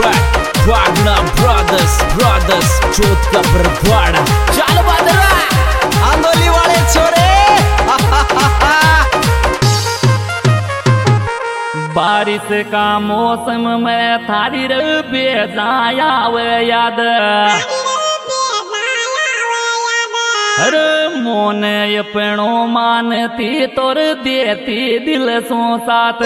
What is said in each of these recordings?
track Wagner brothers चोट का बरवाड़ा चल बदरा आंदोली वाले छोरे बारिश का मौसम में थारी रबे जाया वे याद अरे मोने अपनो मानती तोर देती दिल सो साथ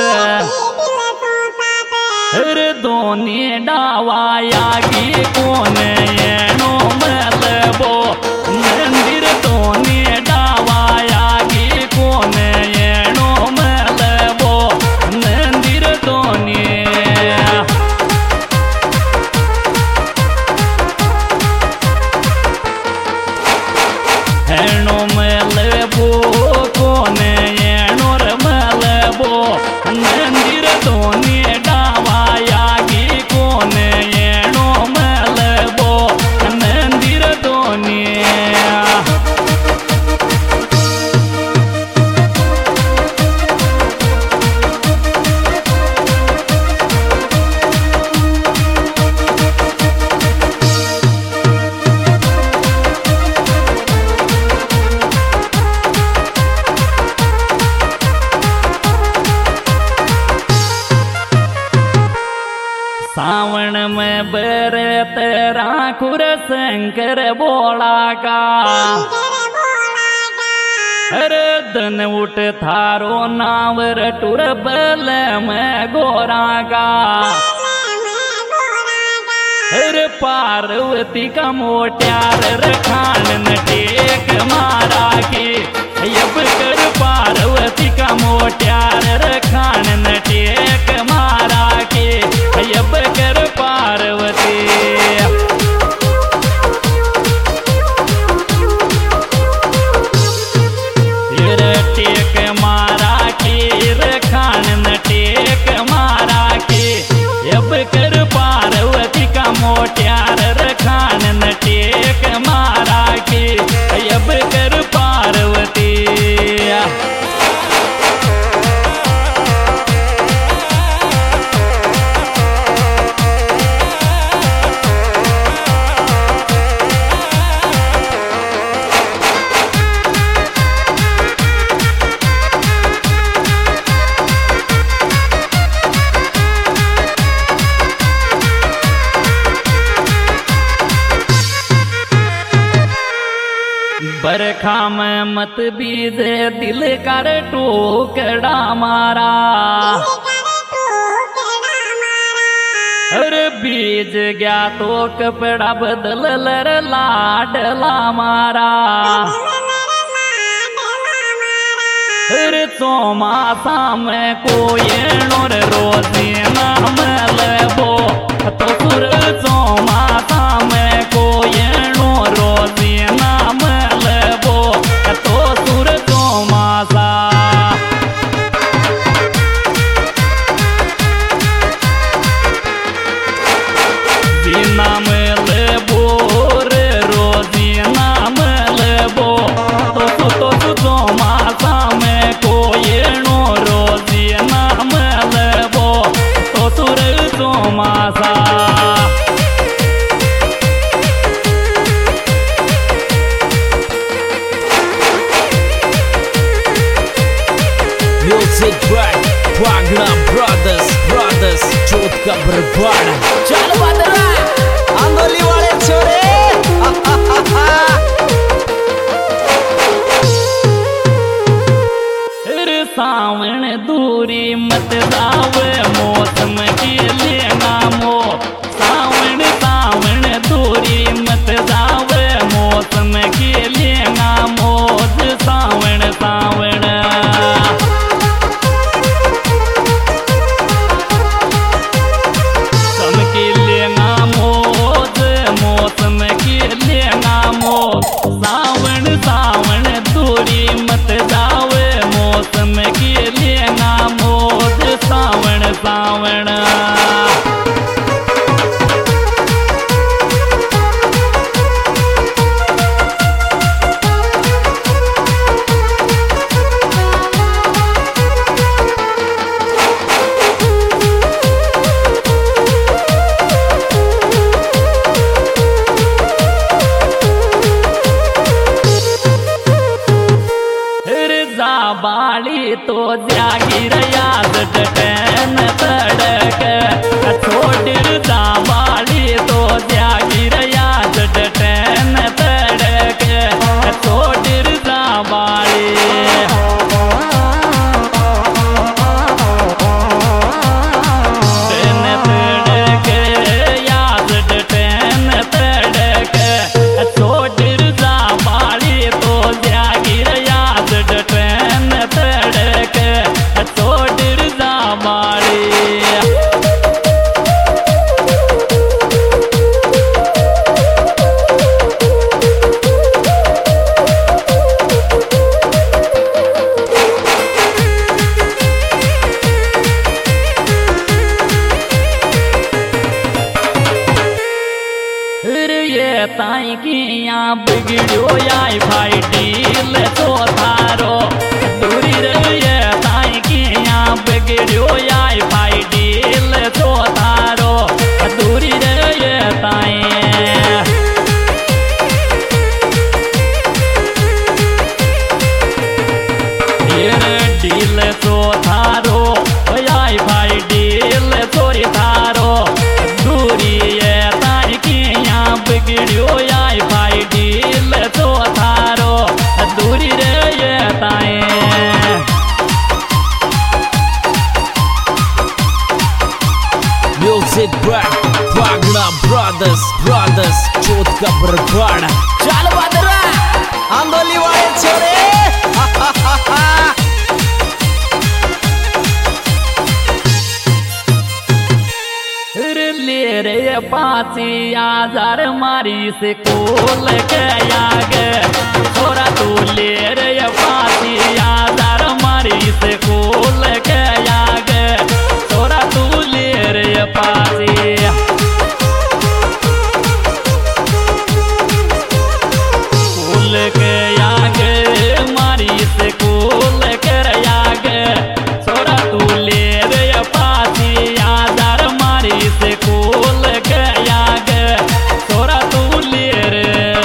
अरे दोनी डावाया की कोने नो मलबो मंदिर दोनी डावाया की कोने नो मलबो मंदिर दोनी हेनो मलबो कोने नोर मलबो मंदिर दोनी डावाया की कोने नो मलबो मंदिर दोनी सावन में बरत राखुर शंकर बोला का अरे धन उठ थारो नावर टुर बल में गोरा का अरे पार्वती का मोट्यार रखान न टेक मारा के अब कर पार्वती का मोट्यार रखान न टेक मारा के अब कर पार्वती टेक मारा के रखान न टेक मारा के अब कर पार्वती का मोट्यार रखान न टेक मारा के अब कर पार्वती बरखा में मत बीजे दिल कर टोकड़ा मारा अरे बीज गया तो कपड़ा बदल लर लाडला मारा अरे चौमासा में कोई नोर रोजी नाम लेबो तो सुर चौमासा में कोई नो रोजी नाम लेबो तो सुर चौमासा नाम लेबो रे रोजी नाम लेबो तो चौमासा में कोई नो रोजी नाम लेबो तो सुर चौमासा Music track Wagner brothers चोट का बरवाड़ा चल बदरा आंदोली वाले छोरे अरे सावन दूरी मत जावे मौसम के लेना मो सावन दूरी मत जावे मौसम के लेना मोज सावन चमकी ले ताई की यहाँ बिगड़ो आई भाई डील तो थारो दूरी रे ताई की यहाँ बिगड़ो आई भाई डील तो थारो दूरी रे ताई डील तो थारो आई भाई डील तोरी थारो दूरी है ताई की यहाँ बिगड़ो आई भाई डील तो थारो दूरी रे ये ताई Music Black Wagner Brothers चोट का बरबाड़ा चल बदरा आंदोली वाले छोरे ले रे पाची आजार मारी से कोल के आगे छोरा तू ले रे पाची आजार मारी से कोल के आगे छोरा तू ले रे पाची कोल के आगे मारी से कोल के आगे छोरा तू ले रे पाची आजार मारी से कोल के आगे छोरा तू ले रे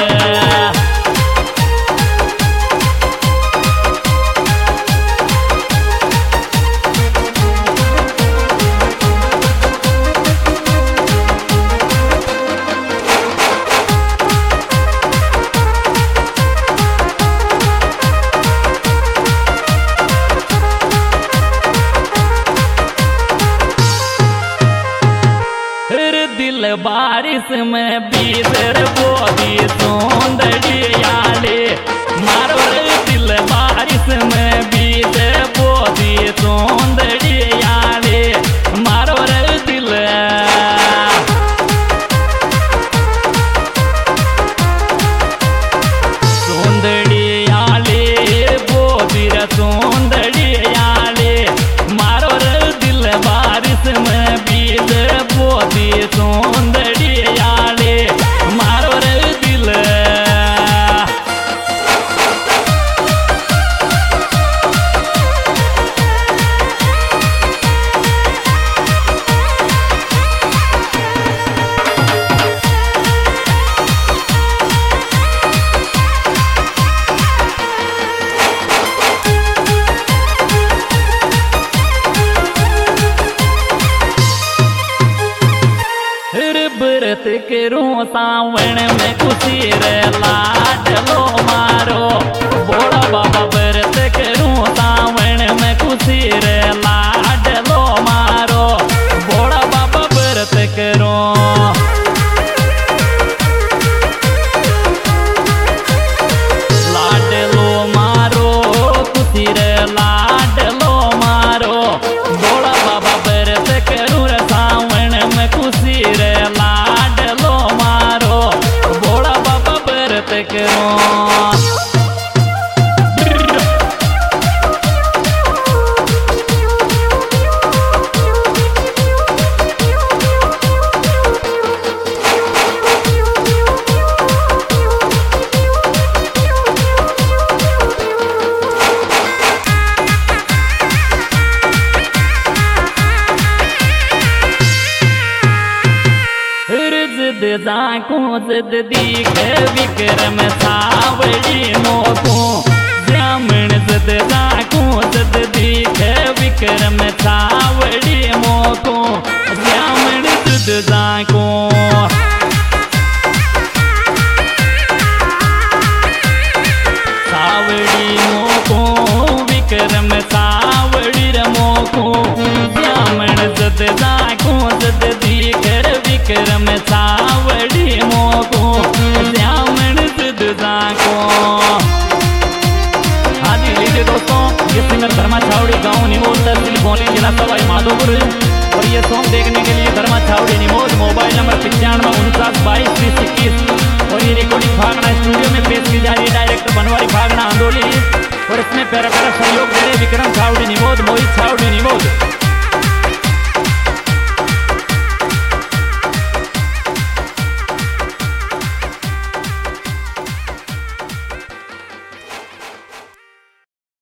दिल बारिश में बीतर बोदी सौंदर्याले मारो रे दिल बारिश में बीतर बोदी सौंदर्याले मारो रे दिल सौंदर्याले बोदी सौंदर्याले मारो रे दिल बारिश में बीतर बोदी सौंदर्याले मारो रे दिल व्रत करूं सावण में खुशी रे लाडलो मारो बोड़ा बाबा व्रत करूं सावण में खुशी रे लाडलो मारो बोड़ा बाबा व्रत करूं लाडलो मारो खुशी रे लाडलो मारो बोड़ा बाबा व्रत करूं रे सावण में खुशी रे लाडलो मारो बोड़ा बाबा व्रत करूं जिद जाको जिद दिखे विक्रम सावड़ी मोको ब्राह्मण जिद जाको जिद दिखे विक्रम सावड़ी मोको ब्राह्मण जिद जाको सावड़ी मोको विक्रम सावड़ी मोको ब्राह्मण जिद जाको जिद दिखे विक्रम सावड़ी मोको ब्राह्मण जिद जाको हाँ जी लीजिए दोस्तों ये सिंगर धर्मा छावड़ी गाँव निमोद तहसील भोली जिला सवाई माधोपुर और ये सॉन्ग देखने के लिए धर्मा छावड़ी निमोद मोबाइल नंबर 9549222021 और ये रिकॉर्डिंग भागना स्टूडियो में पेश की जा रही है डायरेक्टर बनवारी भागना आंदोली और इसमें प्यारा प्यारा सहयोग दे रहे विक्रम छावड़ी निमोद मोहित छावड़ी निमोद।